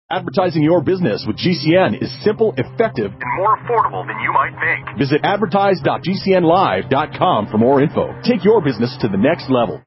Advertising your business with GCN is simple, effective, and more affordable than you might think. Visit advertise.gcnlive.com for more info. Take your business to the next level.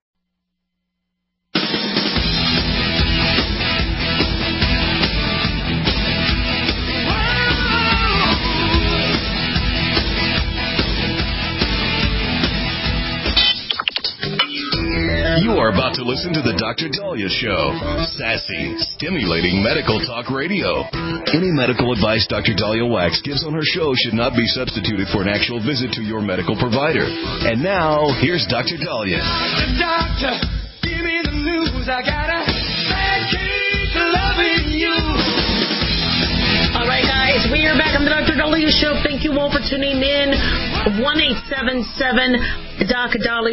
You are about to listen to the Dr. Daliah Show. Sassy, stimulating medical talk radio. Any medical advice Dr. Daliah Wax gives on her show should not be substituted for an actual visit to your medical provider. And now, here's Dr. Daliah. Doctor, give me the news. I got a bad case of loving you. All right, guys, we are back on the Dr. Daliah Show. Thank you all for tuning in. 1-877 Dali,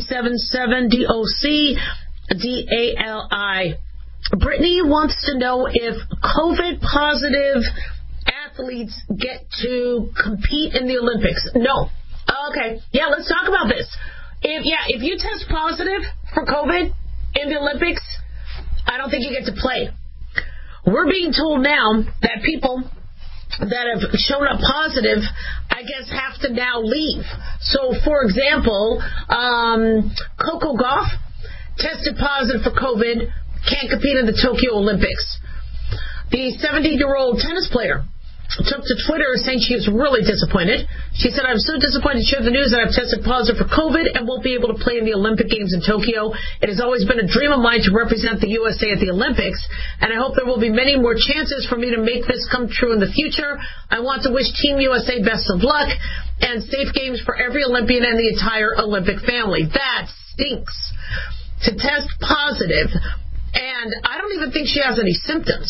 1-877-DOC-DALI. Brittany wants to know if COVID-positive athletes get to compete in the Olympics. No. Okay. Yeah, let's talk about this. If you test positive for COVID in the Olympics, I don't think you get to play. We're being told now that people that have shown up positive, I guess, have to now leave. So, for example, Coco Gauff tested positive for COVID, can't compete in the Tokyo Olympics. The 70-year-old tennis player took to Twitter saying she was really disappointed. She said, "I'm so disappointed to share the news that I've tested positive for COVID and won't be able to play in the Olympic Games in Tokyo. It has always been a dream of mine to represent the USA at the Olympics, and I hope there will be many more chances for me to make this come true in the future. I want to wish Team USA best of luck and safe games for every Olympian and the entire Olympic family." That stinks, to test positive, and I don't even think she has any symptoms.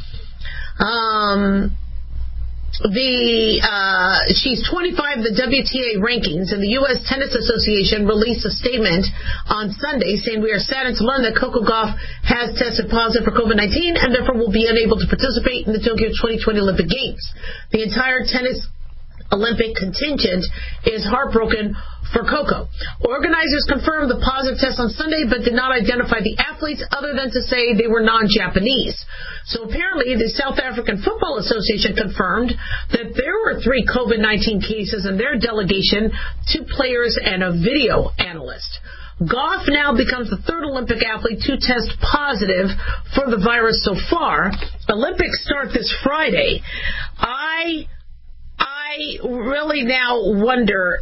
She's 25 in the WTA rankings, and the U.S. Tennis Association released a statement on Sunday saying, "We are saddened to learn that Coco Gauff has tested positive for COVID-19 and therefore will be unable to participate in the Tokyo 2020 Olympic Games. The entire tennis Olympic contingent is heartbroken for Coco." Organizers confirmed the positive test on Sunday but did not identify the athletes other than to say they were non-Japanese. So apparently the South African Football Association confirmed that there were 3 COVID-19 cases in their delegation, 2 players and a video analyst. Gauff now becomes the 3rd Olympic athlete to test positive for the virus so far. Olympics start this Friday. I really now wonder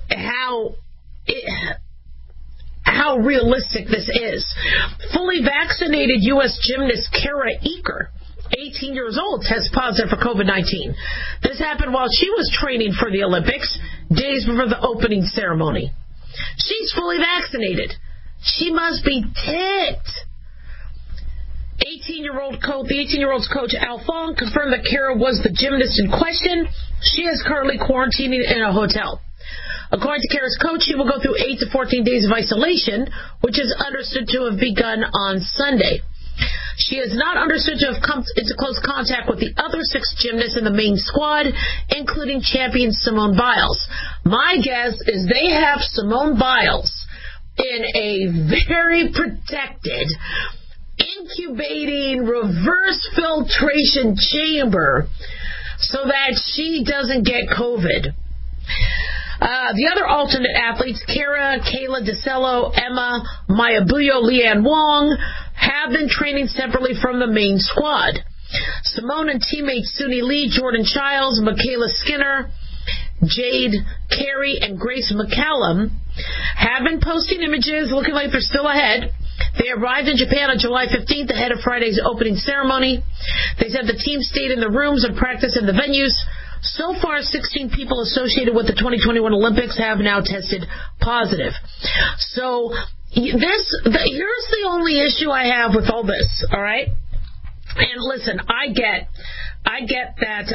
how realistic this is. Fully vaccinated U.S. gymnast Kara Eaker, 18 years old, tests positive for COVID-19. This happened while she was training for the Olympics, days before the opening ceremony. She's fully vaccinated. She must be ticked. The 18-year-old's coach, Al Fong, confirmed that Kara was the gymnast in question. She is currently quarantining in a hotel. According to Kara's coach, she will go through 8 to 14 days of isolation, which is understood to have begun on Sunday. She is not understood to have come into close contact with the other 6 gymnasts in the main squad, including champion Simone Biles. My guess is they have Simone Biles in a very protected, incubating, reverse filtration chamber so that she doesn't get COVID. The other alternate athletes, Kara, Kayla DeCello, Emma, Mayabuyo, Leanne Wong, have been training separately from the main squad. Simone and teammates Suni Lee, Jordan Childs, Michaela Skinner, Jade Carey, and Grace McCallum have been posting images looking like they're still ahead. They arrived in Japan on July 15th ahead of Friday's opening ceremony. They said the team stayed in the rooms and practiced in the venues. So far, 16 people associated with the 2021 Olympics have now tested positive. So here's the only issue I have with all this, all right? And listen, I get that,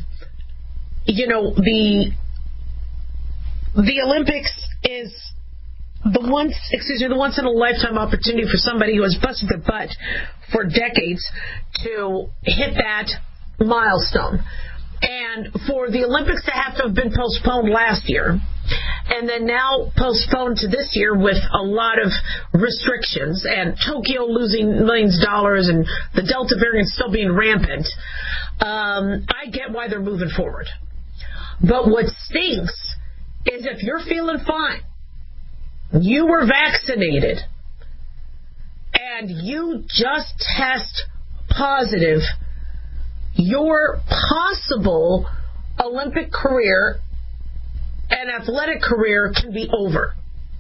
the Olympics is the once in a lifetime opportunity for somebody who has busted their butt for decades to hit that milestone. And for the Olympics to have been postponed last year, and then now postponed to this year with a lot of restrictions and Tokyo losing millions of dollars and the Delta variant still being rampant, I get why they're moving forward. But what stinks is if you're feeling fine, you were vaccinated, and you just test positive, your possible Olympic career and athletic career can be over.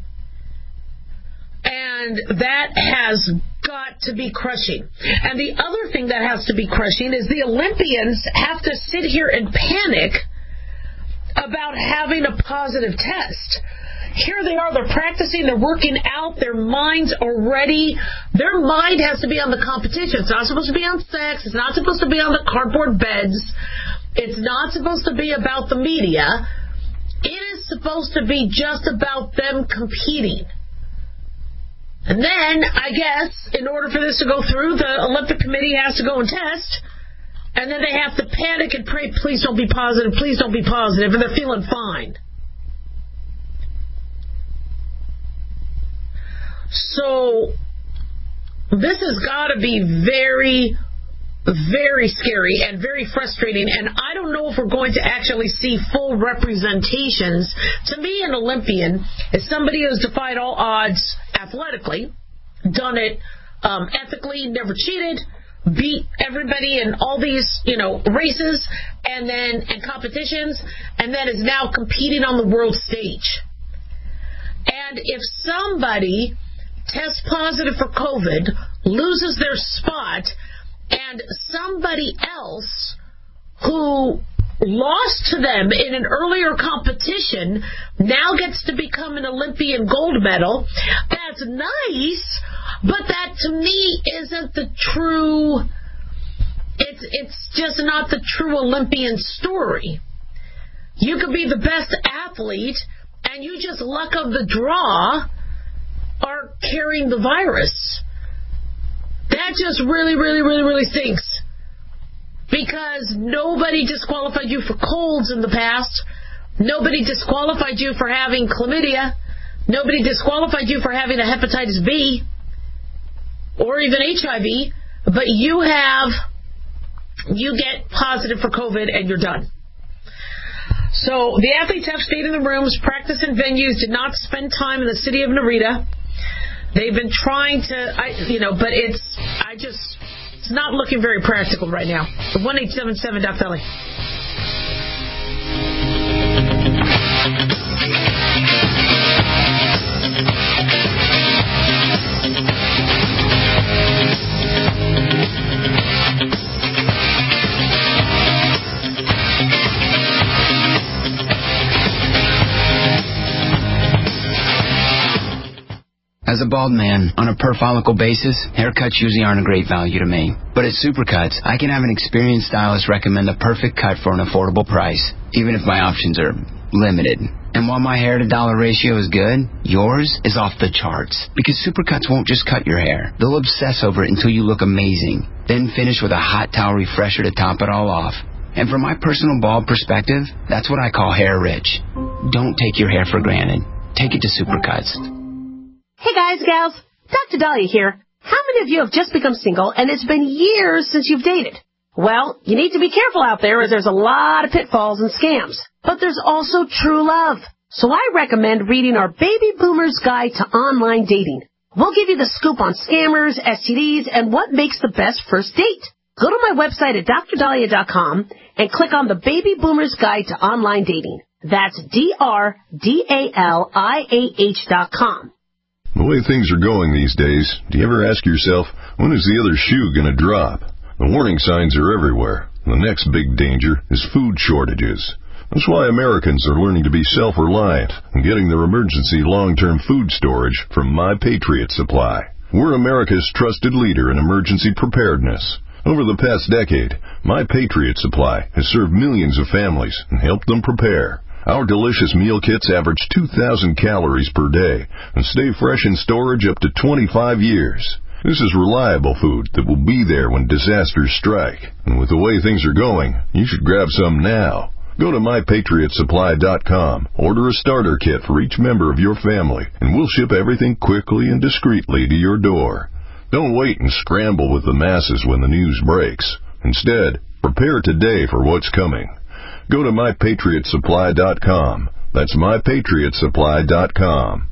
And that has got to be crushing. And the other thing that has to be crushing is the Olympians have to sit here and panic about having a positive test. Here they are, they're practicing, they're working out, their minds are ready. Their mind has to be on the competition. It's not supposed to be on sex. It's not supposed to be on the cardboard beds. It's not supposed to be about the media. It is supposed to be just about them competing. And then, I guess, in order for this to go through, the Olympic Committee has to go and test. And then they have to panic and pray, please don't be positive, please don't be positive, and they're feeling fine. So, this has got to be very, very scary and very frustrating, and I don't know if we're going to actually see full representations. To me, an Olympian is somebody who's defied all odds athletically, done it ethically, never cheated, beat everybody in all these, races and competitions, and then is now competing on the world stage. And if somebody tests positive for COVID, loses their spot, and somebody else who lost to them in an earlier competition now gets to become an Olympian gold medal, that's nice, but that to me isn't the true, it's just not the true Olympian story. You could be the best athlete and you just luck of the draw are carrying the virus. That just really, really, really, really stinks. Because nobody disqualified you for colds in the past. Nobody disqualified you for having chlamydia. Nobody disqualified you for having a hepatitis B or even HIV. But you get positive for COVID and you're done. So the athletes have stayed in the rooms, practiced in venues, did not spend time in the city of Narita. They've been trying to, but it's not looking very practical right now. 1-877 Doc Valley. As a bald man, on a per-follicle basis, haircuts usually aren't a great value to me. But at Supercuts, I can have an experienced stylist recommend the perfect cut for an affordable price, even if my options are limited. And while my hair-to-dollar ratio is good, yours is off the charts. Because Supercuts won't just cut your hair. They'll obsess over it until you look amazing. Then finish with a hot towel refresher to top it all off. And from my personal bald perspective, that's what I call hair rich. Don't take your hair for granted. Take it to Supercuts. Hey guys, gals, Dr. Dahlia here. How many of you have just become single and it's been years since you've dated? Well, you need to be careful out there as there's a lot of pitfalls and scams. But there's also true love. So I recommend reading our Baby Boomer's Guide to Online Dating. We'll give you the scoop on scammers, STDs, and what makes the best first date. Go to my website at drdahlia.com and click on the Baby Boomer's Guide to Online Dating. That's DRDALIAH.com. The way things are going these days, do you ever ask yourself, when is the other shoe going to drop? The warning signs are everywhere. The next big danger is food shortages. That's why Americans are learning to be self-reliant and getting their emergency long-term food storage from My Patriot Supply. We're America's trusted leader in emergency preparedness. Over the past decade, My Patriot Supply has served millions of families and helped them prepare. Our delicious meal kits average 2,000 calories per day and stay fresh in storage up to 25 years. This is reliable food that will be there when disasters strike. And with the way things are going, you should grab some now. Go to MyPatriotSupply.com, order a starter kit for each member of your family, and we'll ship everything quickly and discreetly to your door. Don't wait and scramble with the masses when the news breaks. Instead, prepare today for what's coming. Go to MyPatriotSupply.com. That's MyPatriotSupply.com.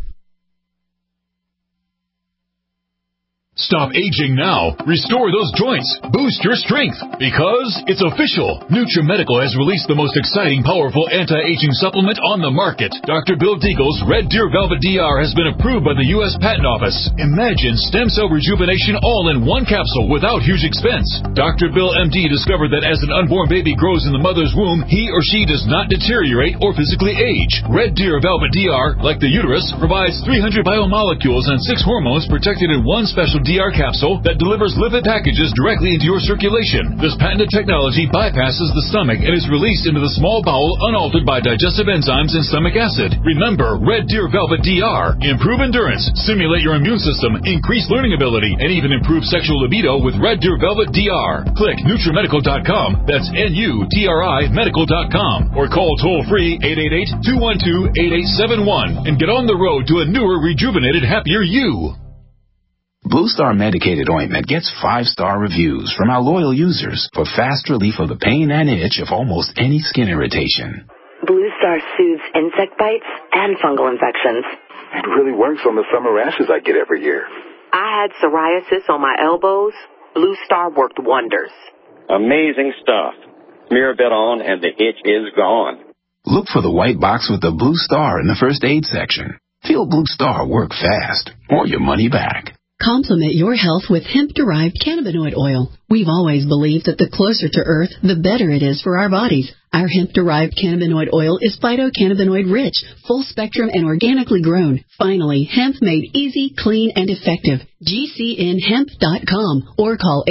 Stop aging now. Restore those joints. Boost your strength. Because it's official. NutriMedical has released the most exciting, powerful anti-aging supplement on the market. Dr. Bill Deagle's Red Deer Velvet DR has been approved by the U.S. Patent Office. Imagine stem cell rejuvenation all in one capsule without huge expense. Dr. Bill MD discovered that as an unborn baby grows in the mother's womb, he or she does not deteriorate or physically age. Red Deer Velvet DR, like the uterus, provides 300 biomolecules and 6 hormones protected in one special DR capsule that delivers lipid packages directly into your circulation. This patented technology bypasses the stomach and is released into the small bowel unaltered by digestive enzymes and stomach acid. Remember, Red Deer Velvet DR. Improve endurance, stimulate your immune system, increase learning ability, and even improve sexual libido with Red Deer Velvet DR. Click NutriMedical.com, that's NUTRI Medical.com, or call toll-free 888-212-8871 and get on the road to a newer, rejuvenated, happier you. Blue Star medicated ointment gets 5-star reviews from our loyal users for fast relief of the pain and itch of almost any skin irritation. Blue Star soothes insect bites and fungal infections. It really works on the summer rashes I get every year. I had psoriasis on my elbows. Blue Star worked wonders. Amazing stuff. Smear a bit on and the itch is gone. Look for the white box with the Blue Star in the first aid section. Feel Blue Star work fast or your money back. Complement your health with hemp-derived cannabinoid oil. We've always believed that the closer to Earth, the better it is for our bodies. Our hemp-derived cannabinoid oil is phytocannabinoid-rich, full-spectrum, and organically grown. Finally, hemp made easy, clean, and effective. GCNhemp.com or call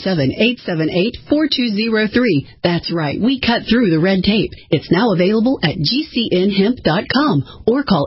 877-878-4203. That's right, we cut through the red tape. It's now available at GCNhemp.com or call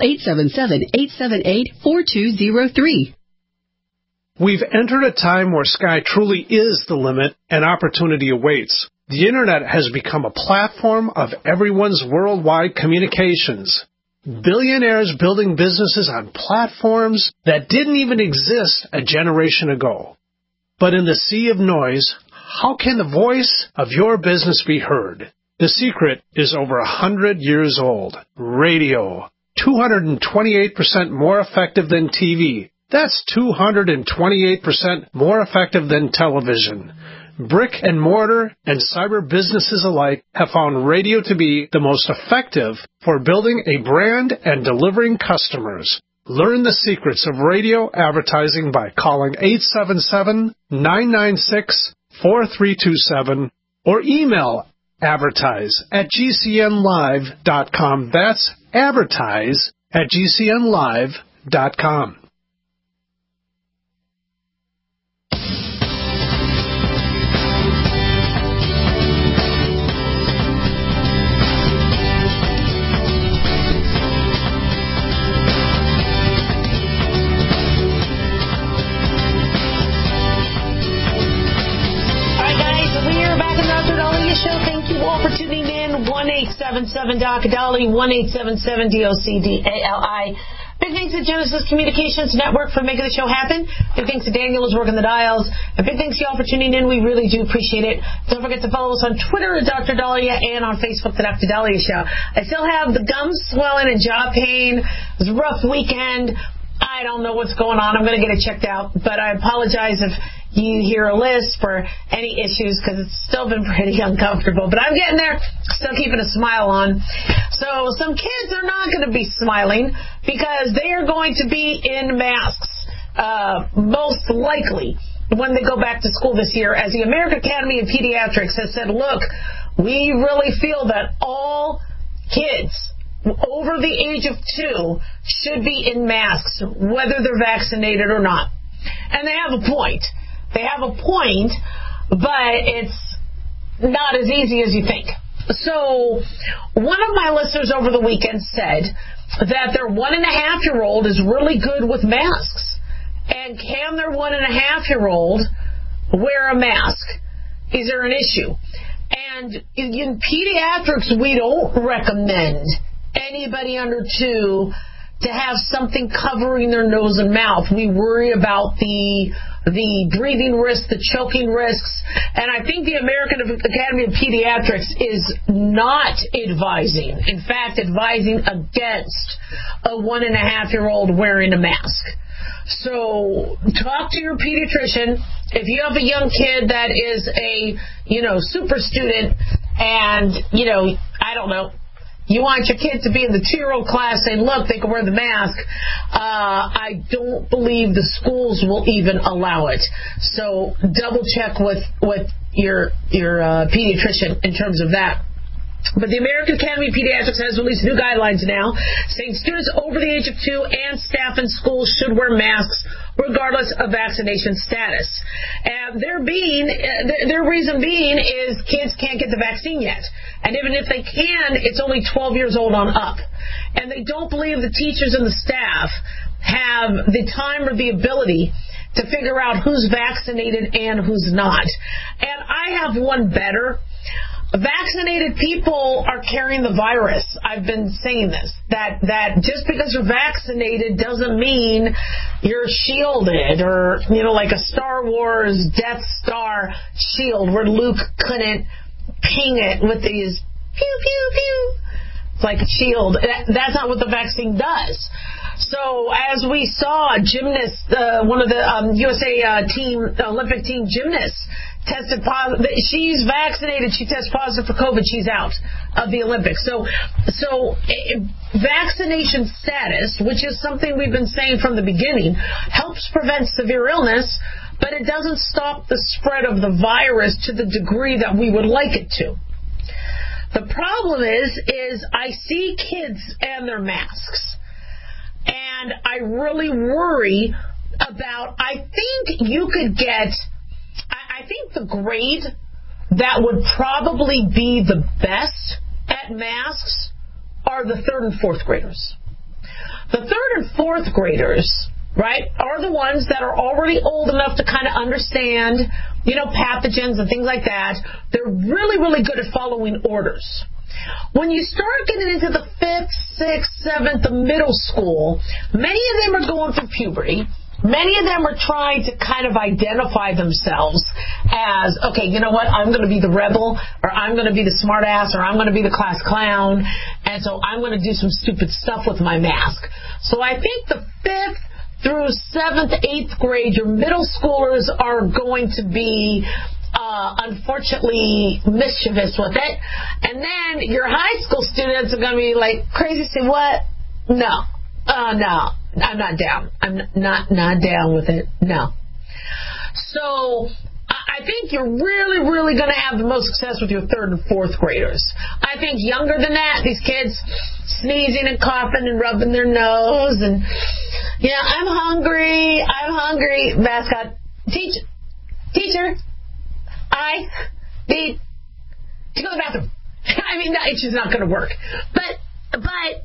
877-878-4203. We've entered a time where sky truly is the limit and opportunity awaits. The Internet has become a platform of everyone's worldwide communications. Billionaires building businesses on platforms that didn't even exist a generation ago. But in the sea of noise, how can the voice of your business be heard? The secret is over 100 years old. Radio. 228% more effective than TV. That's 228% more effective than television. Brick and mortar and cyber businesses alike have found radio to be the most effective for building a brand and delivering customers. Learn the secrets of radio advertising by calling 877-996-4327 or email advertise@gcnlive.com. That's advertise@gcnlive.com. Tuning in, 1-877-DOC-DOLLY, 1-877-DOC-DALI. Big thanks to Genesis Communications Network for making the show happen. Big thanks to Daniel who's working the dials. And big thanks to y'all for tuning in. We really do appreciate it. Don't forget to follow us on Twitter at Dr. Dahlia and on Facebook, The Dr. Dahlia Show. I still have the gums swelling and jaw pain. It was a rough weekend. I don't know what's going on. I'm going to get it checked out. But I apologize if you hear a list for any issues because it's still been pretty uncomfortable. But I'm getting there, still keeping a smile on. So some kids are not going to be smiling because they are going to be in masks, most likely, when they go back to school this year. As the American Academy of Pediatrics has said, look, we really feel that all kids over the age of 2 should be in masks, whether they're vaccinated or not. And they have a point. They have a point, but it's not as easy as you think. So one of my listeners over the weekend said that their 1.5-year-old is really good with masks. And can their 1.5-year-old wear a mask? Is there an issue? And in pediatrics, we don't recommend anybody under 2 to have something covering their nose and mouth. We worry about the breathing risks, the choking risks, and I think the American Academy of Pediatrics is not advising, in fact, advising against a 1.5-year-old wearing a mask. So talk to your pediatrician. If you have a young kid that is a, super student and, I don't know, you want your kid to be in the 2-year-old class saying, look, they can wear the mask. I don't believe the schools will even allow it. So double check with your pediatrician in terms of that. But the American Academy of Pediatrics has released new guidelines now saying students over the age of 2 and staff in schools should wear masks regardless of vaccination status. And their reason being is kids can't get the vaccine yet. And even if they can, it's only 12 years old on up. And they don't believe the teachers and the staff have the time or the ability to figure out who's vaccinated and who's not. And I have one better. Vaccinated people are carrying the virus. I've been saying this, that just because you're vaccinated doesn't mean you're shielded, or, like a Star Wars Death Star shield where Luke couldn't ping it with these pew, pew, pew. It's like a shield. That's not what the vaccine does. So as we saw, a gymnast, one of the USA Olympic team gymnasts, tested positive. She's vaccinated. She tested positive for COVID. She's out of the Olympics. So vaccination status, which is something we've been saying from the beginning, helps prevent severe illness, but it doesn't stop the spread of the virus to the degree that we would like it to. The problem is I see kids and their masks, and I really worry about, I think the grade that would probably be the best at masks are the 3rd and 4th graders. The 3rd and 4th graders, right, are the ones that are already old enough to kind of understand, pathogens and things like that. They're really, really good at following orders. When you start getting into the 5th, 6th, 7th, the middle school, many of them are going through puberty. Many of them are trying to kind of identify themselves as, okay, you know what, I'm going to be the rebel, or I'm going to be the smart ass, or I'm going to be the class clown, and so I'm going to do some stupid stuff with my mask. So I think the 5th through 7th, 8th grade, your middle schoolers are going to be unfortunately mischievous with it. And then your high school students are going to be like, crazy, say what? No. No. I'm not down. I'm not down with it. No. So I think you're really, really going to have the most success with your 3rd and 4th graders. I think younger than that, these kids sneezing and coughing and rubbing their nose and, I'm hungry. Mascot. Teacher, I need to go to the bathroom. I mean, it's just not going to work. But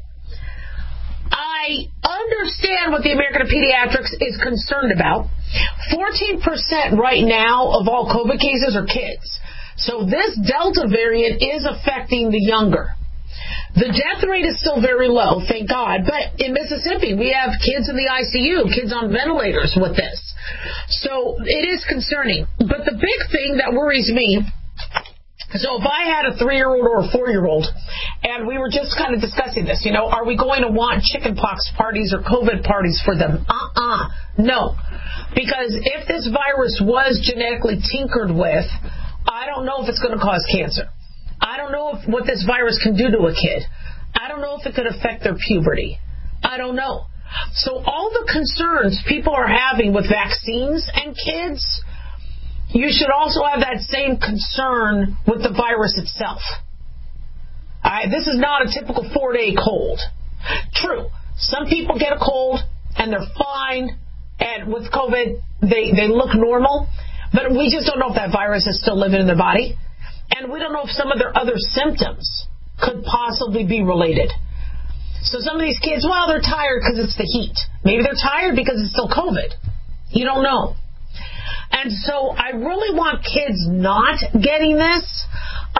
I understand what the American of Pediatrics is concerned about. 14% right now of all COVID cases are kids. So this Delta variant is affecting the younger. The death rate is still very low, thank God. But in Mississippi, we have kids in the ICU, kids on ventilators with this. So it is concerning. But the big thing that worries me, so if I had a 3-year-old or a 4-year-old, and we were just kind of discussing this, are we going to want chickenpox parties or COVID parties for them? No. Because if this virus was genetically tinkered with, I don't know if it's going to cause cancer. I don't know what this virus can do to a kid. I don't know if it could affect their puberty. I don't know. So all the concerns people are having with vaccines and kids, you should also have that same concern with the virus itself. All right, this is not a typical 4-day cold. True, some people get a cold and they're fine, and with COVID, they look normal, but we just don't know if that virus is still living in their body. And we don't know if some of their other symptoms could possibly be related. So some of these kids, they're tired because it's the heat. Maybe they're tired because it's still COVID. You don't know. And so I really want kids not getting this.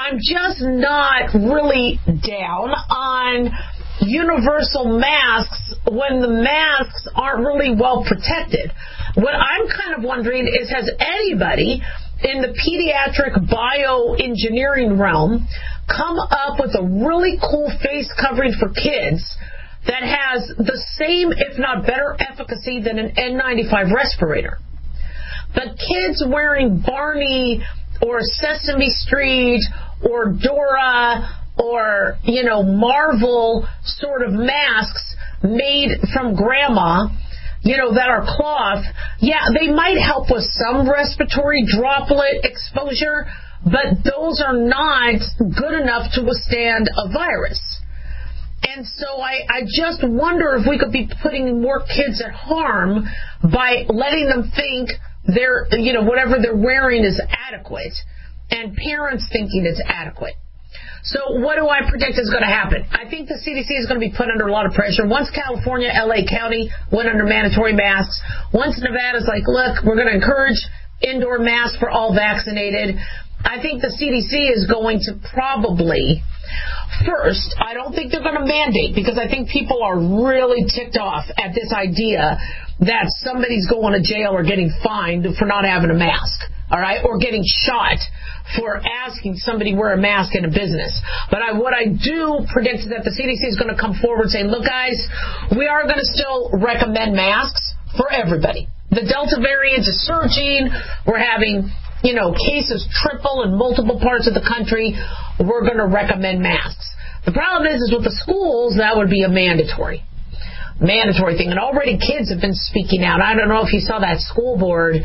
I'm just not really down on universal masks when the masks aren't really well protected. What I'm kind of wondering is, has anybody in the pediatric bioengineering realm come up with a really cool face covering for kids that has the same, if not better, efficacy than an N95 respirator? But kids wearing Barney or Sesame Street or Dora or, Marvel sort of masks made from grandma, that are cloth, they might help with some respiratory droplet exposure, but those are not good enough to withstand a virus. And so I just wonder if we could be putting more kids at harm by letting them think their, whatever they're wearing is adequate, and parents thinking it's adequate. So what do I predict is going to happen? I think the CDC is going to be put under a lot of pressure. Once California, LA County went under mandatory masks, once Nevada's like, look, we're going to encourage indoor masks for all vaccinated, I think the CDC is going to probably, first, I don't think they're going to mandate, because I think people are really ticked off at this idea that somebody's going to jail or getting fined for not having a mask. All right, or getting shot for asking somebody to wear a mask in a business. But what I do predict is that the CDC is going to come forward saying, look, guys, we are going to still recommend masks for everybody. The Delta variant is surging. We're having, cases triple in multiple parts of the country. We're going to recommend masks. The problem is with the schools, that would be a mandatory thing. And already kids have been speaking out. I don't know if you saw that school board.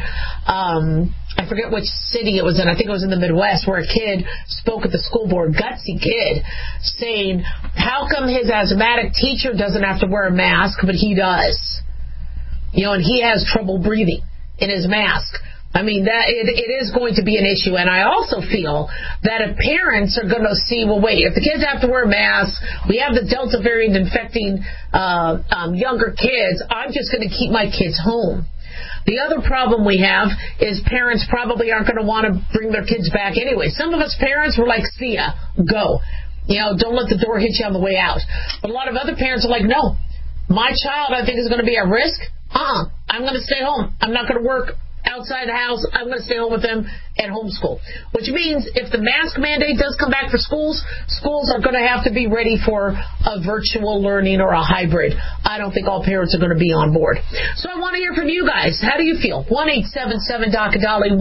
I forget which city it was in. I think it was in the Midwest, where a kid spoke at the school board, gutsy kid, saying, how come his asthmatic teacher doesn't have to wear a mask, but he does? And he has trouble breathing in his mask. I mean, that it is going to be an issue. And I also feel that if parents are going to see, well, wait, if the kids have to wear masks, we have the Delta variant infecting younger kids, I'm just going to keep my kids home. The other problem we have is parents probably aren't going to want to bring their kids back anyway. Some of us parents were like, see ya, go. Don't let the door hit you on the way out. But a lot of other parents are like, no, my child, I think, is going to be at risk. I'm going to stay home. I'm not going to work outside the house. I'm going to stay home with them and homeschool. Which means if the mask mandate does come back for schools are going to have to be ready for a virtual learning or a hybrid. I don't think all parents are going to be on board. So I want to hear from you guys. How do you feel? 1-877-DOC-DOLLY,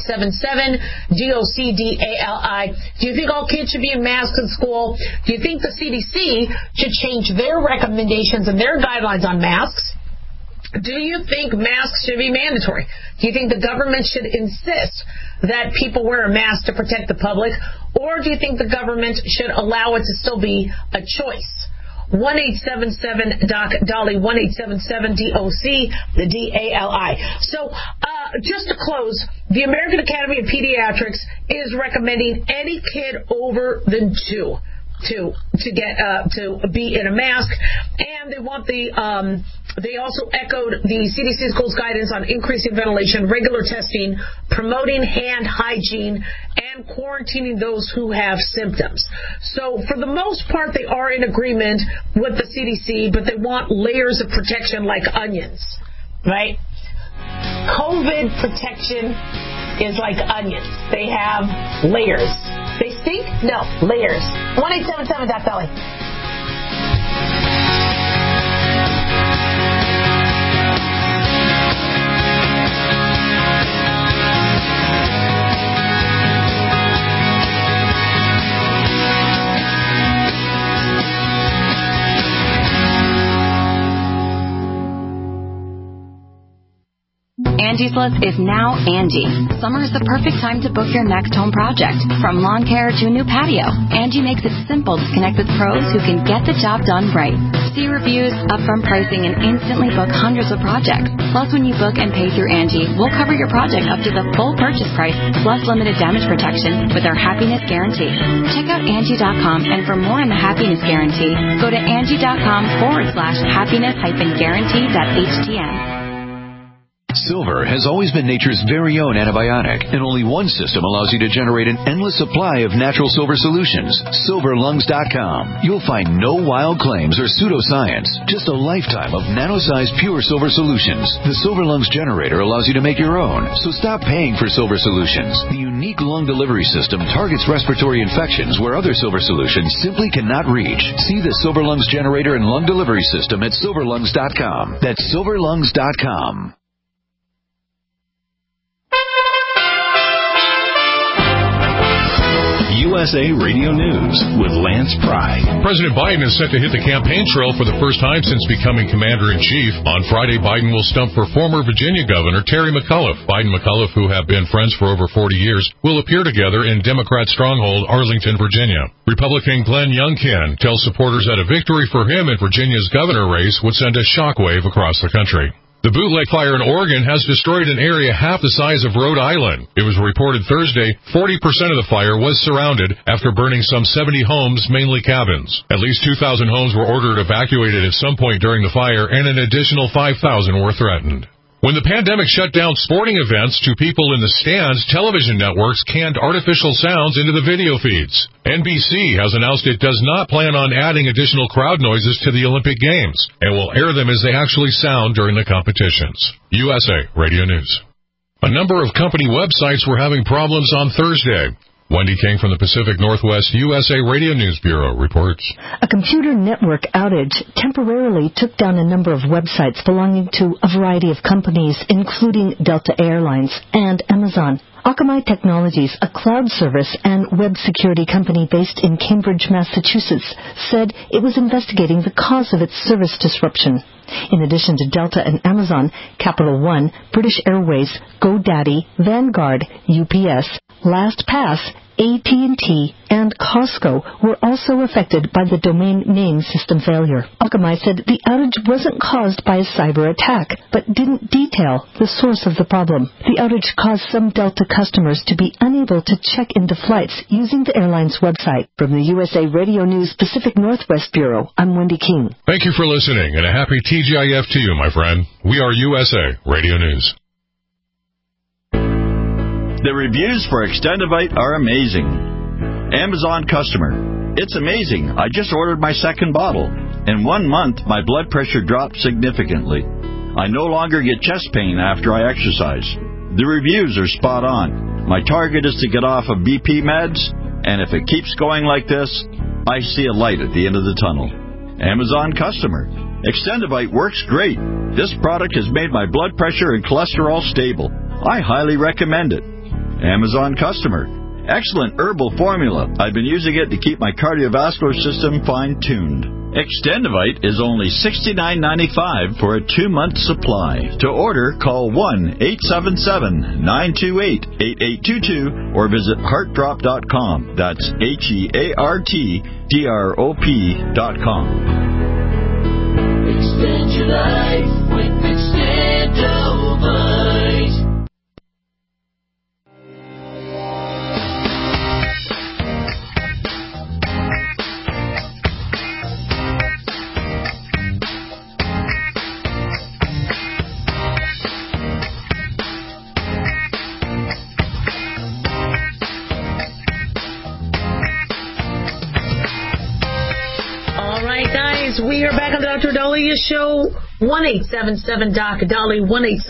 1-877-DOC-DALI. Do you think all kids should be in masks in school? Do you think the CDC should change their recommendations and their guidelines on masks? Do you think masks should be mandatory? Do you think the government should insist that people wear a mask to protect the public? Or do you think the government should allow it to still be a choice? 1-877-DOC-DOLLY, 1-877-DOC-DALI. So, just to close, the American Academy of Pediatrics is recommending any kid over than 2 to be in a mask, and they want they also echoed the CDC schools guidance on increasing ventilation, regular testing, promoting hand hygiene, and quarantining those who have symptoms. So for the most part, they are in agreement with the CDC, but they want layers of protection like onions, right? COVID protection is like onions. They have layers. They stink? No, layers. 1-877-DOC-DOLLY. Angie's List is now Angie. Summer is the perfect time to book your next home project. From lawn care to a new patio, Angie makes it simple to connect with pros who can get the job done right. See reviews, upfront pricing, and instantly book hundreds of projects. Plus, when you book and pay through Angie, we'll cover your project up to the full purchase price, plus limited damage protection with our Happiness Guarantee. Check out Angie.com, and for more on the Happiness Guarantee, go to Angie.com/happiness-guarantee.htm. Silver has always been nature's very own antibiotic, and only one system allows you to generate an endless supply of natural silver solutions. SilverLungs.com. You'll find no wild claims or pseudoscience, just a lifetime of nano-sized pure silver solutions. The Silver Lungs generator allows you to make your own, so stop paying for silver solutions. The unique lung delivery system targets respiratory infections where other silver solutions simply cannot reach. See the Silver Lungs generator and lung delivery system at SilverLungs.com. That's SilverLungs.com. USA Radio News with Lance Pry. President Biden is set to hit the campaign trail for the first time since becoming commander-in-chief. On Friday, Biden will stump for former Virginia Governor Terry McAuliffe. Biden and McAuliffe, who have been friends for over 40 years, will appear together in Democrat stronghold Arlington, Virginia. Republican Glenn Youngkin tells supporters that a victory for him in Virginia's governor race would send a shockwave across the country. The bootleg fire in Oregon has destroyed an area half the size of Rhode Island. It was reported Thursday 40% of the fire was surrounded after burning some 70 homes, mainly cabins. At least 2,000 homes were ordered evacuated at some point during the fire, and an additional 5,000 were threatened. When the pandemic shut down sporting events to people in the stands, television networks canned artificial sounds into the video feeds. NBC has announced it does not plan on adding additional crowd noises to the Olympic Games and will air them as they actually sound during the competitions. USA Radio News. A number of company websites were having problems on Thursday. Wendy King from the Pacific Northwest USA Radio News Bureau reports. A computer network outage temporarily took down a number of websites belonging to a variety of companies, including Delta Airlines and Amazon. Akamai Technologies, a cloud service and web security company based in Cambridge, Massachusetts, said it was investigating the cause of its service disruption. In addition to Delta and Amazon, Capital One, British Airways, GoDaddy, Vanguard, UPS, LastPass, AT&T, and Costco were also affected by the domain name system failure. Akamai said the outage wasn't caused by a cyber attack, but didn't detail the source of the problem. The outage caused some Delta customers to be unable to check into flights using the airline's website. From the USA Radio News Pacific Northwest Bureau, I'm Wendy King. Thank you for listening, and a happy TGIF to you, my friend. We are USA Radio News. The reviews for Extendivite are amazing. Amazon customer. It's amazing. I just ordered my second bottle. In 1 month, my blood pressure dropped significantly. I no longer get chest pain after I exercise. The reviews are spot on. My target is to get off of BP meds, and if it keeps going like this, I see a light at the end of the tunnel. Amazon customer. Extendivite works great. This product has made my blood pressure and cholesterol stable. I highly recommend it. Amazon customer. Excellent herbal formula. I've been using it to keep my cardiovascular system fine-tuned. Extendivite is only $69.95 for a 2-month supply. To order, call 1-877-928-8822 or visit heartdrop.com. That's HEARTDROP.com. Extend your life with Extendivite. We are back on the Dr. Dahlia Show. 1-877-DOC-DALI,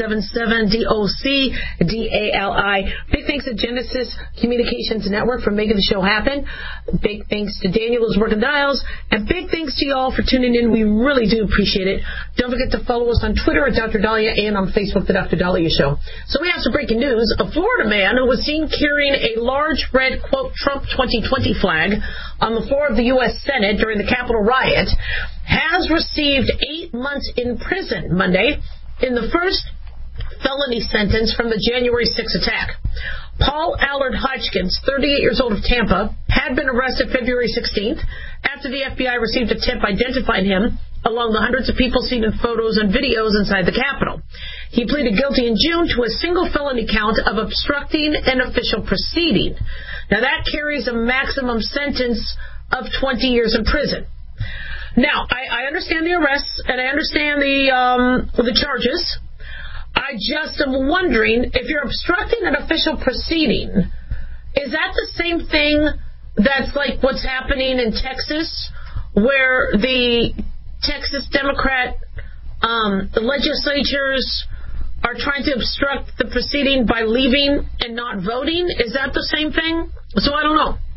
1-877-DOC-DALI. Big thanks to Genesis Communications Network for making the show happen. Big thanks to Daniel who's working dials. And big thanks to you all for tuning in. We really do appreciate it. Don't forget to follow us on Twitter at Dr. Dahlia and on Facebook, The Dr. Dahlia Show. So we have some breaking news. A Florida man who was seen carrying a large red, quote, Trump 2020 flag on the floor of the U.S. Senate during the Capitol riot has received 8 months in prison Monday in the first felony sentence from the January 6th attack. Paul Allard Hodgkins, 38 years old of Tampa, had been arrested February 16th after the FBI received a tip identifying him along the hundreds of people seen in photos and videos inside the Capitol. He pleaded guilty in June to a single felony count of obstructing an official proceeding. Now, that carries a maximum sentence of 20 years in prison. Now, I understand the arrests, and I understand the charges. I just am wondering, if you're obstructing an official proceeding, is that the same thing that's like what's happening in Texas, where the Texas Democrat the legislatures are trying to obstruct the proceeding by leaving and not voting? Is that the same thing? So I don't know.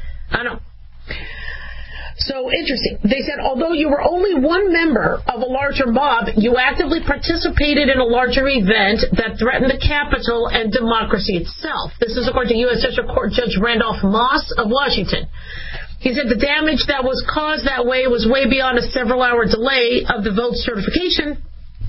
So interesting. They said, although you were only one member of a larger mob, you actively participated in a larger event that threatened the Capitol and democracy itself. This is according to U.S. District Court Judge Randolph Moss of Washington. He said the damage that was caused that way was way beyond a several-hour delay of the vote certification.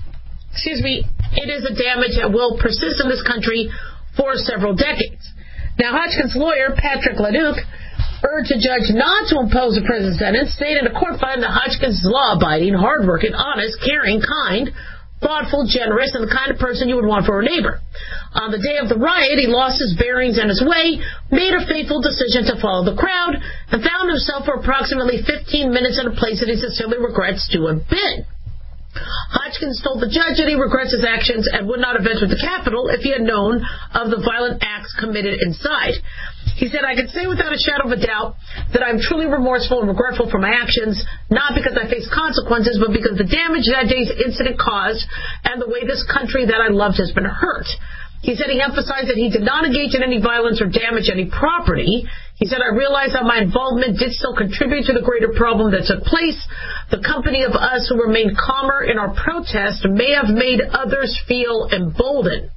It is a damage that will persist in this country for several decades. Now, Hodgkin's lawyer, Patrick LaDuke, urged the judge not to impose a prison sentence, stated a court finding that Hodgkin's is law-abiding, hard-working, honest, caring, kind, thoughtful, generous, and the kind of person you would want for a neighbor. On the day of the riot, he lost his bearings and his way, made a fateful decision to follow the crowd, and found himself for approximately 15 minutes in a place that he sincerely regrets to have been. Hodgkins told the judge that he regrets his actions and would not have entered the Capitol if he had known of the violent acts committed inside. He said, I can say without a shadow of a doubt that I'm truly remorseful and regretful for my actions, not because I face consequences, but because the damage that day's incident caused and the way this country that I loved has been hurt. He said he emphasized that he did not engage in any violence or damage any property. He said, I realized that my involvement did still contribute to the greater problem that took place. The company of us who remained calmer in our protest may have made others feel emboldened.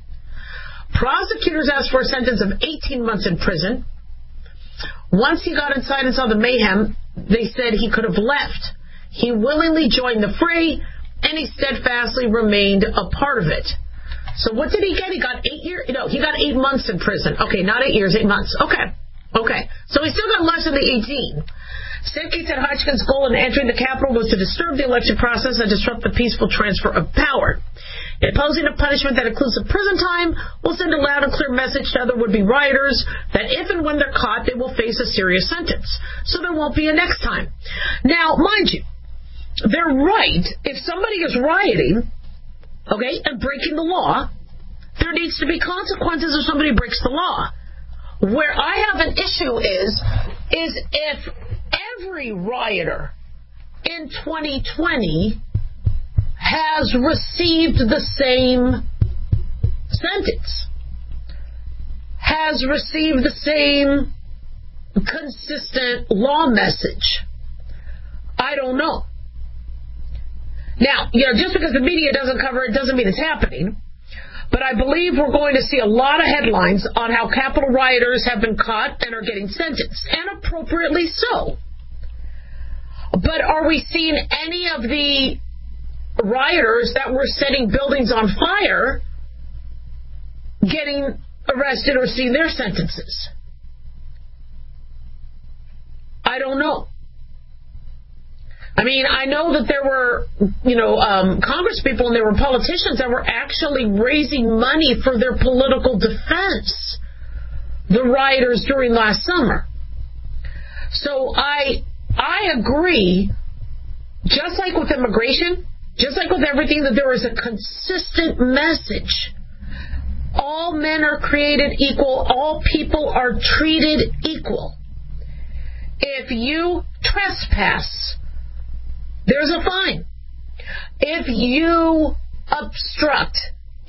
Prosecutors asked for a sentence of 18 months in prison. Once he got inside and saw the mayhem, they said he could have left. He willingly joined the fray, and he steadfastly remained a part of it. So what did he get? He got 8 years? No, he got 8 months in prison. Okay, not 8 years, 8 months. Okay. So he still got less than the 18. Sankey said Hodgkins' goal in entering the Capitol was to disturb the election process and disrupt the peaceful transfer of power. Imposing a punishment that includes the prison time will send a loud and clear message to other would-be rioters that if and when they're caught, they will face a serious sentence. So there won't be a next time. Now, mind you, they're right. If somebody is rioting, and breaking the law, there needs to be consequences if somebody breaks the law. Where I have an issue is if every rioter in 2020 has received the same sentence, has received the same consistent law message. I don't know. Now, just because the media doesn't cover it doesn't mean it's happening. But I believe we're going to see a lot of headlines on how Capitol rioters have been caught and are getting sentenced, and appropriately so. But are we seeing any of the rioters that were setting buildings on fire getting arrested or seeing their sentences? I don't know. I mean, I know that there were, congresspeople and there were politicians that were actually raising money for their political defense, the rioters during last summer. So I agree, just like with immigration, just like with everything, that there is a consistent message. All men are created equal. All people are treated equal. If you trespass, there's a fine. If you obstruct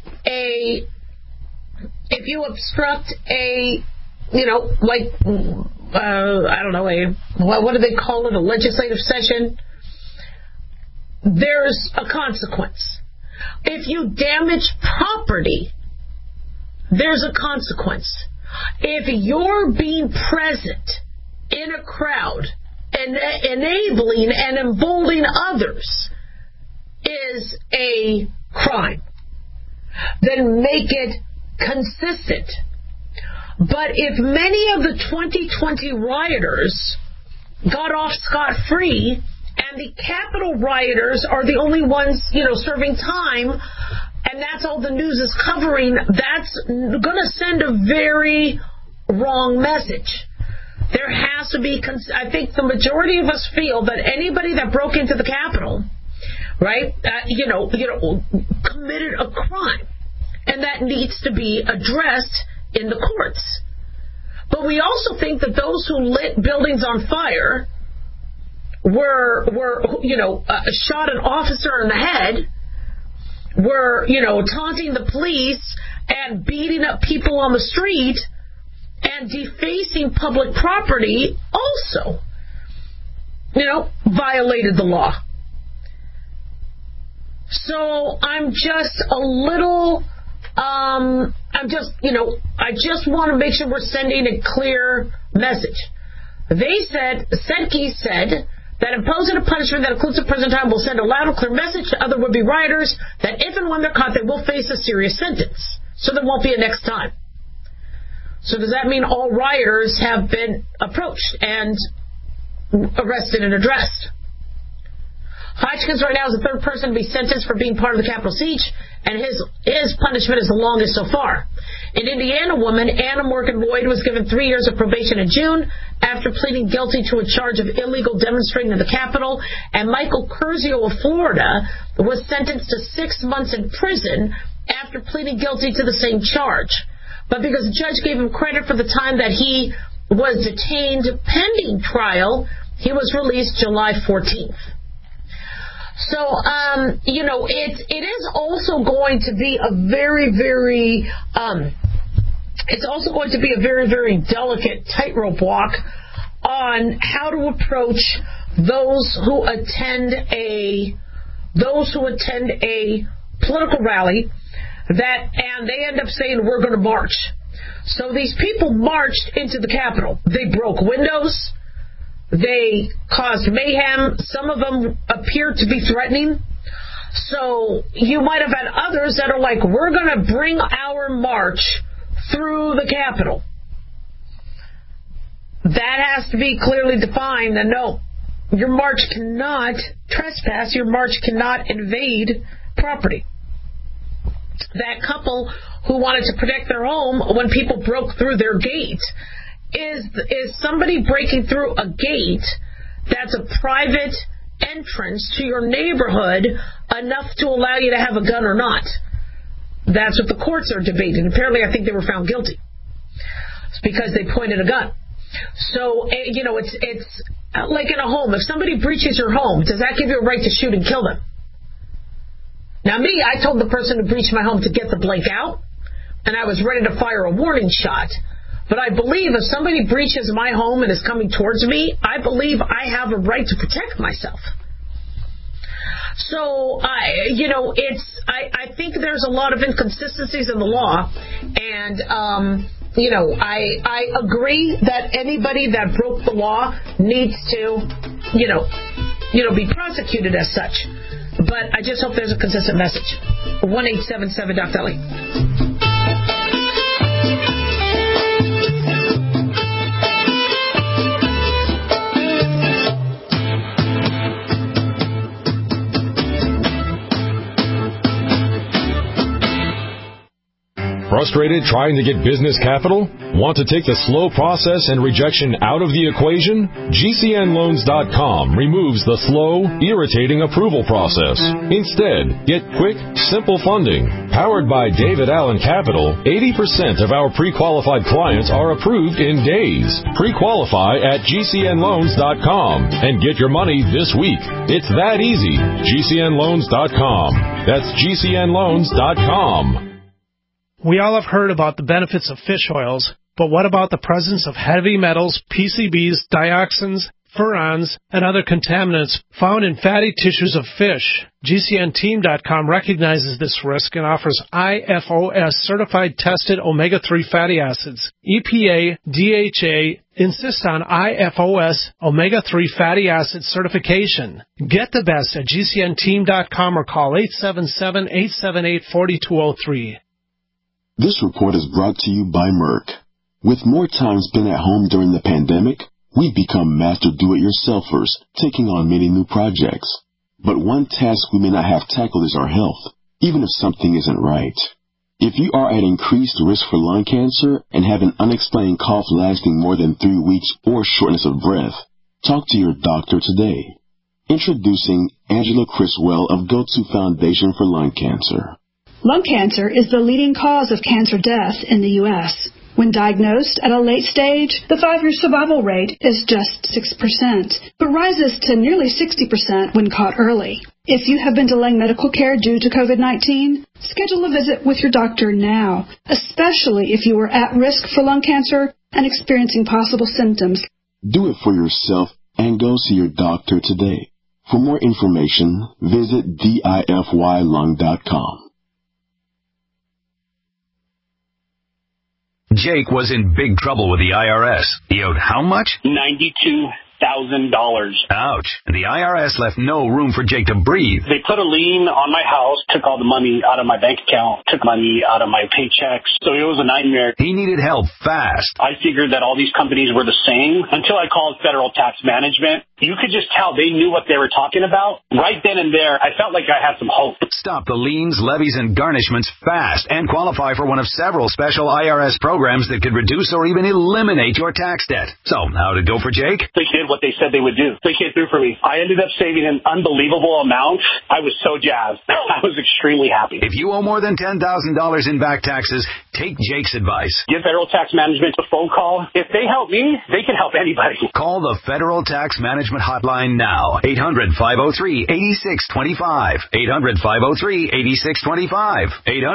what do they call it, a legislative session, there's a consequence. If you damage property, there's a consequence. If you're being present in a crowd and enabling and emboldening others is a crime, then make it consistent. But if many of the 2020 rioters got off scot-free and the Capitol rioters are the only ones, serving time, and that's all the news is covering, that's going to send a very wrong message. There has to be, I think the majority of us feel that anybody that broke into the Capitol, right, committed a crime. and that needs to be addressed in the courts. But we also think that those who lit buildings on fire were shot an officer in the head, were, taunting the police and beating up people on the street and defacing public property also, violated the law. So I'm just a little, I just want to make sure we're sending a clear message. Sedke said that imposing a punishment that includes a prison time will send a loud and clear message to other would-be rioters that if and when they're caught, they will face a serious sentence. So there won't be a next time. So does that mean all rioters have been approached and arrested and addressed? Hodgkins right now is the third person to be sentenced for being part of the Capitol siege, and his punishment is the longest so far. An Indiana woman, Anna Morgan Lloyd, was given 3 years of probation in June after pleading guilty to a charge of illegal demonstrating in the Capitol, and Michael Curzio of Florida was sentenced to 6 months in prison after pleading guilty to the same charge. But because the judge gave him credit for the time that he was detained pending trial, he was released July 14th. So, it is also going to be a very, very, it's also going to be a very, very delicate tightrope walk on how to approach those who attend a political rally and they end up saying, we're going to march. So these people marched into the Capitol. They broke windows. They caused mayhem. Some of them appeared to be threatening. So you might have had others that are like, we're going to bring our march through the Capitol. That has to be clearly defined. And no, your march cannot trespass. Your march cannot invade property. That couple who wanted to protect their home when people broke through their gate, is somebody breaking through a gate that's a private entrance to your neighborhood enough to allow you to have a gun or not? That's what the courts are debating. Apparently, I think they were found guilty. It's because they pointed a gun. So, it's like in a home. If somebody breaches your home, does that give you a right to shoot and kill them? Now, me, I told the person who breached my home to get the blank out, and I was ready to fire a warning shot. But I believe if somebody breaches my home and is coming towards me, I believe I have a right to protect myself. So, I think there's a lot of inconsistencies in the law, and, I agree that anybody that broke the law needs to, be prosecuted as such. But I just hope there's a consistent message. 1-877-DOC-LE. Frustrated trying to get business capital? Want to take the slow process and rejection out of the equation? GCNLoans.com removes the slow, irritating approval process. Instead, get quick, simple funding. Powered by David Allen Capital, 80% of our pre-qualified clients are approved in days. Pre-qualify at GCNLoans.com and get your money this week. It's that easy. GCNLoans.com. That's GCNLoans.com. We all have heard about the benefits of fish oils, but what about the presence of heavy metals, PCBs, dioxins, furans, and other contaminants found in fatty tissues of fish? GCNteam.com recognizes this risk and offers IFOS certified tested omega-3 fatty acids. EPA, DHA insist on IFOS omega-3 fatty acid certification. Get the best at GCNteam.com or call 877-878-4203. This report is brought to you by Merck. With more time spent at home during the pandemic, we've become master do-it-yourselfers, taking on many new projects. But one task we may not have tackled is our health, even if something isn't right. If you are at increased risk for lung cancer and have an unexplained cough lasting more than 3 weeks or shortness of breath, talk to your doctor today. Introducing Angela Criswell of Go-To Foundation for Lung Cancer. Lung cancer is the leading cause of cancer death in the U.S. When diagnosed at a late stage, the 5-year survival rate is just 6%, but rises to nearly 60% when caught early. If you have been delaying medical care due to COVID-19, schedule a visit with your doctor now, especially if you are at risk for lung cancer and experiencing possible symptoms. Do it for yourself and go see your doctor today. For more information, visit DIFYlung.com. Jake was in big trouble with the IRS. He owed how much? $92,000. Ouch. And the IRS left no room for Jake to breathe. They put a lien on my house, took all the money out of my bank account, took money out of my paychecks. So it was a nightmare. He needed help fast. I figured that all these companies were the same until I called Federal Tax Management. You could just tell they knew what they were talking about. Right then and there, I felt like I had some hope. Stop the liens, levies, and garnishments fast and qualify for one of several special IRS programs that could reduce or even eliminate your tax debt. So, how'd it go for Jake? They did what they said they would do. They came through for me. I ended up saving an unbelievable amount. I was so jazzed. I was extremely happy. If you owe more than $10,000 in back taxes, take Jake's advice. Give Federal Tax Management a phone call. If they help me, they can help anybody. Call the Federal Tax Management Hotline now. 800-503-8625. 800-503-8625.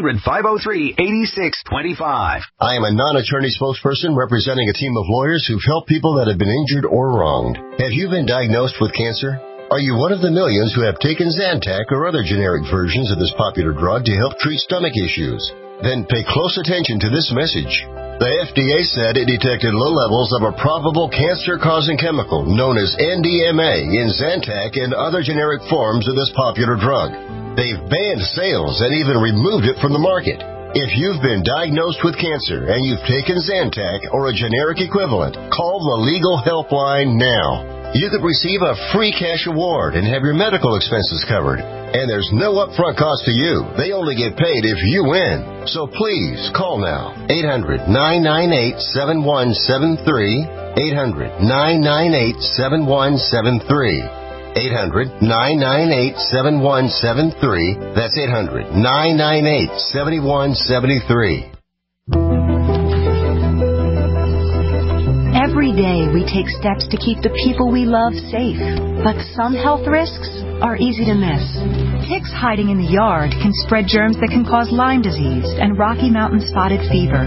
800-503-8625. I am a non-attorney spokesperson representing a team of lawyers who've helped people that have been injured or wronged. Have you been diagnosed with cancer? Are you one of the millions who have taken Zantac or other generic versions of this popular drug to help treat stomach issues? Then pay close attention to this message. The FDA said it detected low levels of a probable cancer-causing chemical known as NDMA in Zantac and other generic forms of this popular drug. They've banned sales and even removed it from the market. If you've been diagnosed with cancer and you've taken Zantac or a generic equivalent, call the legal helpline now. You could receive a free cash award and have your medical expenses covered. And there's no upfront cost to you. They only get paid if you win. So please, call now. 800-998-7173. 800-998-7173. 800-998-7173. That's 800-998-7173. Every day we take steps to keep the people we love safe, but some health risks are easy to miss. Ticks hiding in the yard can spread germs that can cause Lyme disease and Rocky Mountain spotted fever.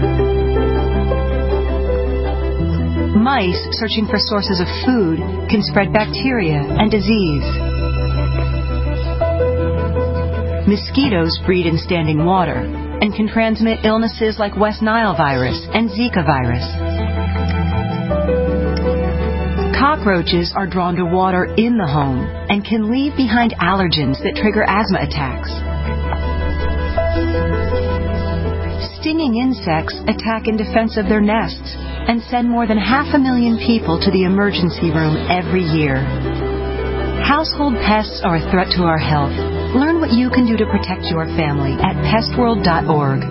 Mice searching for sources of food can spread bacteria and disease. Mosquitoes breed in standing water and can transmit illnesses like West Nile virus and Zika virus. Cockroaches are drawn to water in the home and can leave behind allergens that trigger asthma attacks. Stinging insects attack in defense of their nests and send more than 500,000 people to the emergency room every year. Household pests are a threat to our health. Learn what you can do to protect your family at pestworld.org.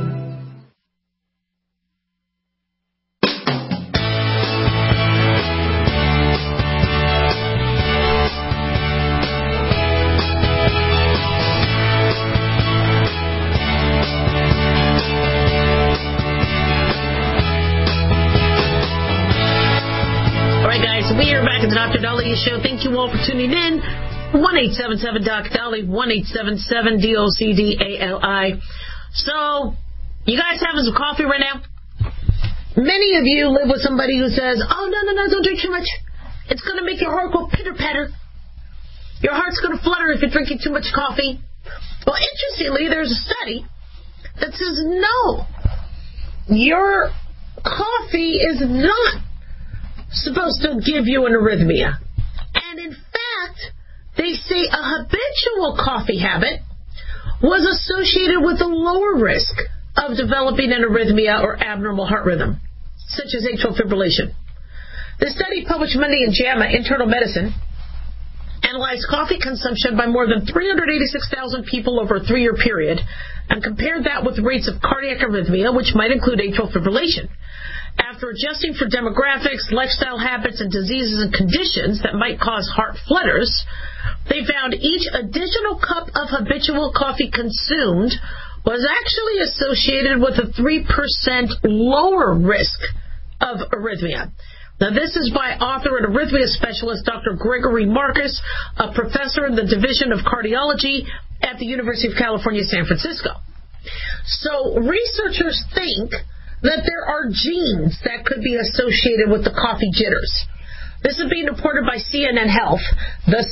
Show. Thank you all for tuning in. 1-877-DOC-DOLLY, 1-877-DOCDALI. So, you guys having some coffee right now? Many of you live with somebody who says, oh, no, don't drink too much. It's going to make your heart go pitter-patter. Your heart's going to flutter if you're drinking too much coffee. Well, interestingly, there's a study that says no. Your coffee is not supposed to give you an arrhythmia. And in fact, they say a habitual coffee habit was associated with a lower risk of developing an arrhythmia or abnormal heart rhythm, such as atrial fibrillation. The study, published Monday in JAMA Internal Medicine, analyzed coffee consumption by more than 386,000 people over a 3-year period and compared that with rates of cardiac arrhythmia, which might include atrial fibrillation. After adjusting for demographics, lifestyle habits, and diseases and conditions that might cause heart flutters, they found each additional cup of habitual coffee consumed was actually associated with a 3% lower risk of arrhythmia. Now, this is by author and arrhythmia specialist Dr. Gregory Marcus, a professor in the Division of Cardiology at the University of California, San Francisco. So researchers think that there are genes that could be associated with the coffee jitters. This is being reported by CNN Health. The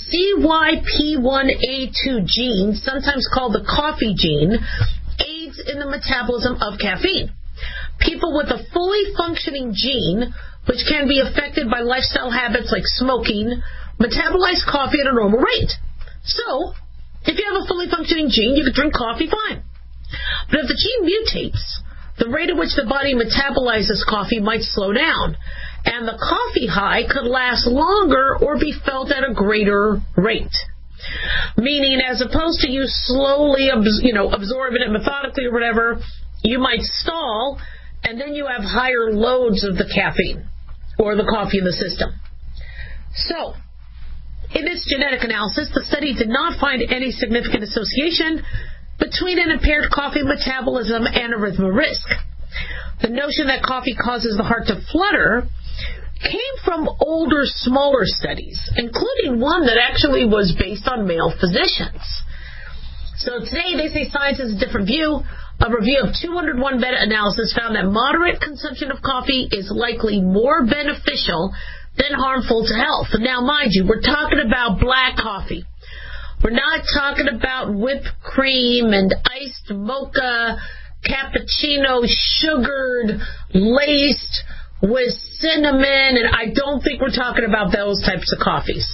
CYP1A2 gene, sometimes called the coffee gene, aids in the metabolism of caffeine. People with a fully functioning gene, which can be affected by lifestyle habits like smoking, metabolize coffee at a normal rate. So, if you have a fully functioning gene, you can drink coffee fine. But if the gene mutates, the rate at which the body metabolizes coffee might slow down, and the coffee high could last longer or be felt at a greater rate. Meaning, as opposed to you slowly absorbing it methodically or whatever, you might stall, and then you have higher loads of the caffeine or the coffee in the system. So, in its genetic analysis, the study did not find any significant association between an impaired coffee metabolism and arrhythmia risk. The notion that coffee causes the heart to flutter came from older, smaller studies, including one that actually was based on male physicians. So today they say science has a different view. A review of 201 meta-analysis found that moderate consumption of coffee is likely more beneficial than harmful to health. Now, mind you, we're talking about black coffee. We're not talking about whipped cream and iced mocha, cappuccino, sugared, laced with cinnamon, and I don't think we're talking about those types of coffees.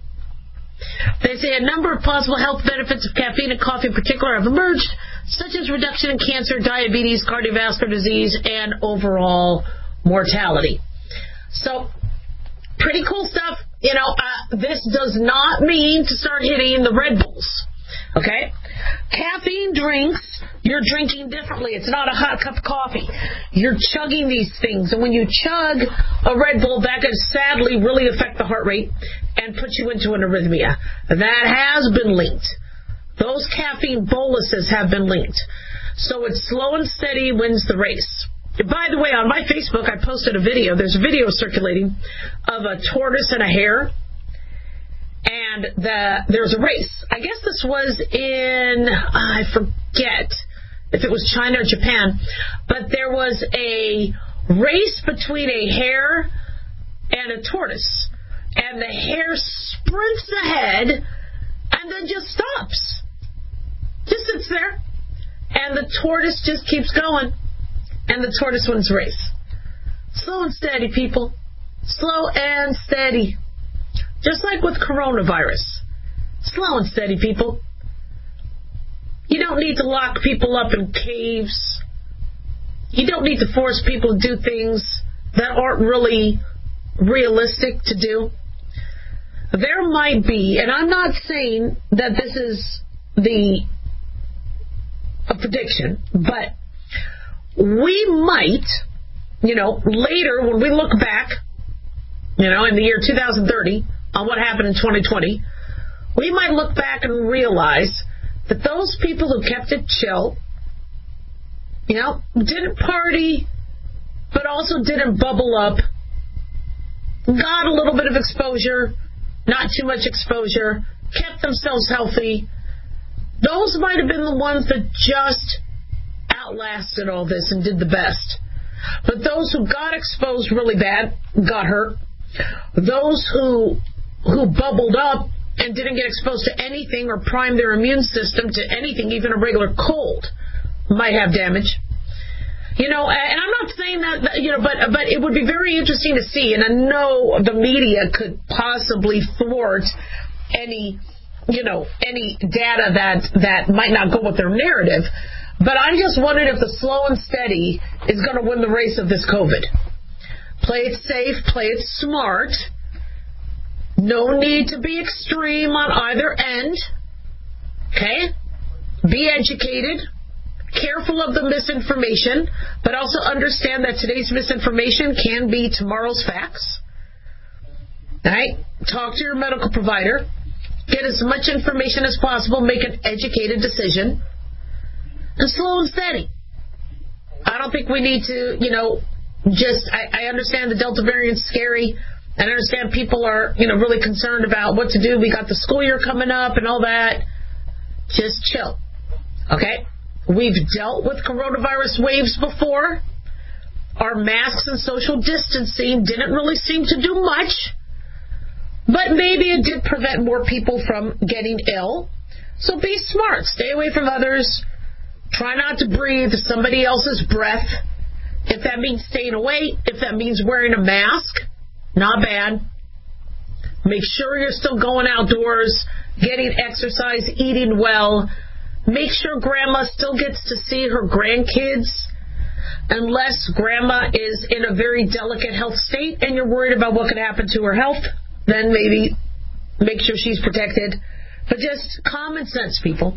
They say a number of possible health benefits of caffeine and coffee in particular have emerged, such as reduction in cancer, diabetes, cardiovascular disease, and overall mortality. So, pretty cool stuff. This does not mean to start hitting the Red Bulls. Okay? Caffeine drinks, you're drinking differently. It's not a hot cup of coffee. You're chugging these things. And when you chug a Red Bull, that could sadly really affect the heart rate and put you into an arrhythmia. That has been linked. Those caffeine boluses have been linked. So it's slow and steady wins the race. By the way, on my Facebook, I posted a video. There's a video circulating of a tortoise and a hare. And there's a race. I guess this was in, I forget if it was China or Japan, but there was a race between a hare and a tortoise. And the hare sprints ahead and then just stops. Just sits there. And the tortoise just keeps going. And the tortoise wins the race. Slow and steady, people. Slow and steady. Just like with coronavirus. Slow and steady, people. You don't need to lock people up in caves. You don't need to force people to do things that aren't really realistic to do. There might be, and I'm not saying that this is a prediction, but we might, later when we look back, in the year 2030, on what happened in 2020, we might look back and realize that those people who kept it chill, didn't party, but also didn't bubble up, got a little bit of exposure, not too much exposure, kept themselves healthy, those might have been the ones that just outlasted all this and did the best. But those who got exposed really bad got hurt. Those who bubbled up and didn't get exposed to anything or primed their immune system to anything, even a regular cold, might have damage. And I'm not saying that, but it would be very interesting to see, and I know the media could possibly thwart any data that might not go with their narrative, but I'm just wondering if the slow and steady is going to win the race of this COVID. Play it safe, play it smart. No need to be extreme on either end. Okay? Be educated. Careful of the misinformation, but also understand that today's misinformation can be tomorrow's facts. All right? Talk to your medical provider. Get as much information as possible. Make an educated decision. and slow and steady. I don't think we need to, I understand the Delta variant's scary, and I understand people are, really concerned about what to do. We got the school year coming up and all that. Just chill, okay? We've dealt with coronavirus waves before. Our masks and social distancing didn't really seem to do much, but maybe it did prevent more people from getting ill. So be smart. Stay away from others. Try not to breathe somebody else's breath. If that means staying away, if that means wearing a mask, not bad. Make sure you're still going outdoors, getting exercise, eating well. Make sure grandma still gets to see her grandkids. Unless grandma is in a very delicate health state and you're worried about what could happen to her health, then maybe make sure she's protected. But just common sense, people.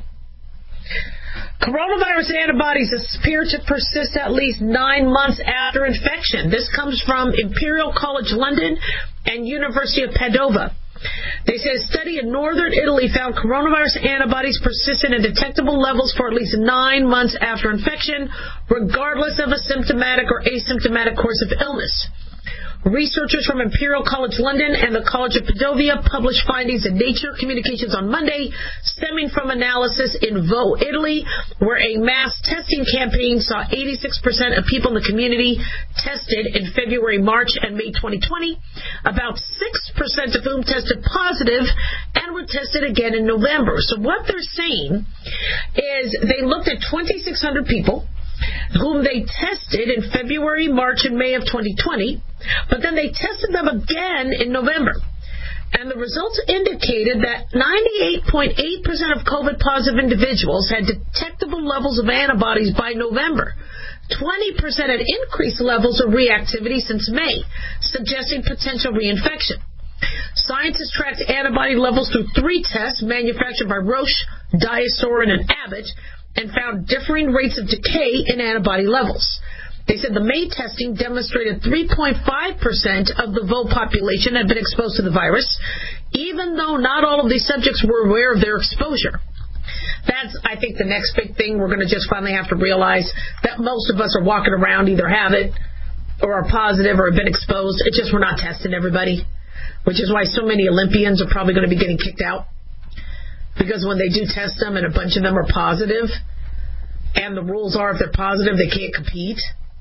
Coronavirus antibodies appear to persist at least 9 months after infection. This comes from Imperial College London and University of Padova. They say a study in northern Italy found coronavirus antibodies persistent at detectable levels for at least 9 months after infection, regardless of a symptomatic or asymptomatic course of illness. Researchers from Imperial College London and the College of Padova published findings in Nature Communications on Monday, stemming from analysis in Vo, Italy, where a mass testing campaign saw 86% of people in the community tested in February, March, and May 2020, about 6% of whom tested positive and were tested again in November. So what they're saying is they looked at 2,600 people whom they tested in February, March, and May of 2020, but then they tested them again in November. And the results indicated that 98.8% of COVID-positive individuals had detectable levels of antibodies by November. 20% had increased levels of reactivity since May, suggesting potential reinfection. Scientists tracked antibody levels through 3 tests manufactured by Roche, DiaSorin, and Abbott, and found differing rates of decay in antibody levels. They said the May testing demonstrated 3.5% of the VO population had been exposed to the virus, even though not all of these subjects were aware of their exposure. That's, I think, the next big thing we're going to just finally have to realize, that most of us are walking around, either have it or are positive or have been exposed. It's just we're not testing everybody, which is why so many Olympians are probably going to be getting kicked out. Because when they do test them and a bunch of them are positive, and the rules are if they're positive, they can't compete.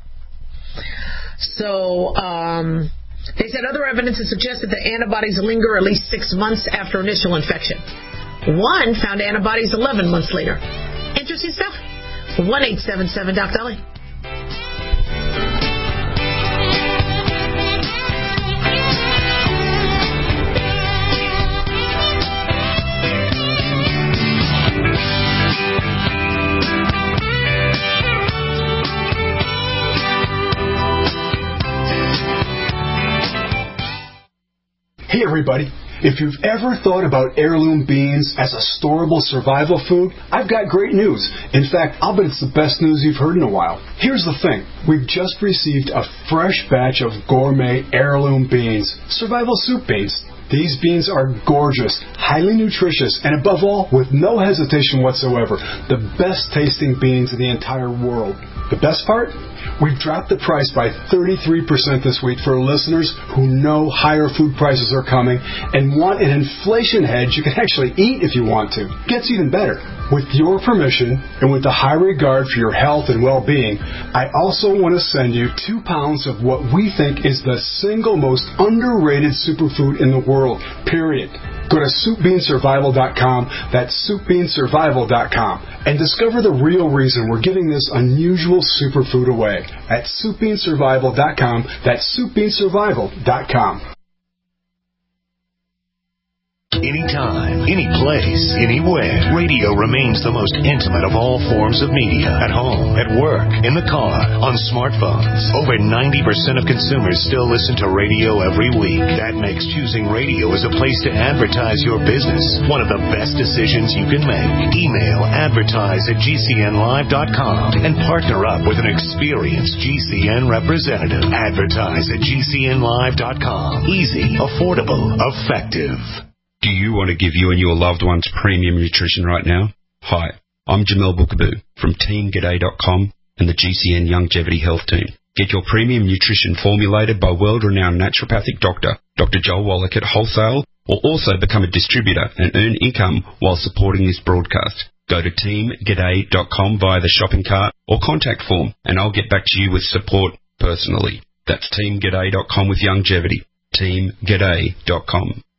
So, they said other evidence has suggested that antibodies linger at least 6 months after initial infection. One found antibodies 11 months later. Interesting stuff. 1-877-DOC-DOLLY. Hey everybody, if you've ever thought about heirloom beans as a storable survival food, I've got great news. In fact, I'll bet it's the best news you've heard in a while. Here's the thing. We've just received a fresh batch of gourmet heirloom beans, survival soup beans. These beans are gorgeous, highly nutritious, and above all, with no hesitation whatsoever, the best tasting beans in the entire world. The best part? We've dropped the price by 33% this week for listeners who know higher food prices are coming and want an inflation hedge you can actually eat if you want to. Gets even better. With your permission and with the high regard for your health and well-being, I also want to send you 2 pounds of what we think is the single most underrated superfood in the world, period. Go to SoupBeanSurvival.com, that's SoupBeanSurvival.com, and discover the real reason we're giving this unusual superfood away at SoupBeanSurvival.com, that's SoupBeanSurvival.com. Anytime, any place, anywhere, radio remains the most intimate of all forms of media. At home, at work, in the car, on smartphones. Over 90% of consumers still listen to radio every week. That makes choosing radio as a place to advertise your business one of the best decisions you can make. Email advertise@gcnlive.com and partner up with an experienced GCN representative. Advertise@gcnlive.com. Easy, affordable, effective. Do you want to give you and your loved ones premium nutrition right now? Hi, I'm Jamel Bookaboo from TeamG'day.com and the GCN Longevity Health Team. Get your premium nutrition formulated by world-renowned naturopathic doctor, Dr. Joel Wallach at wholesale, or also become a distributor and earn income while supporting this broadcast. Go to TeamG'day.com via the shopping cart or contact form, and I'll get back to you with support personally. That's TeamG'day.com with longevity. TeamG'day.com.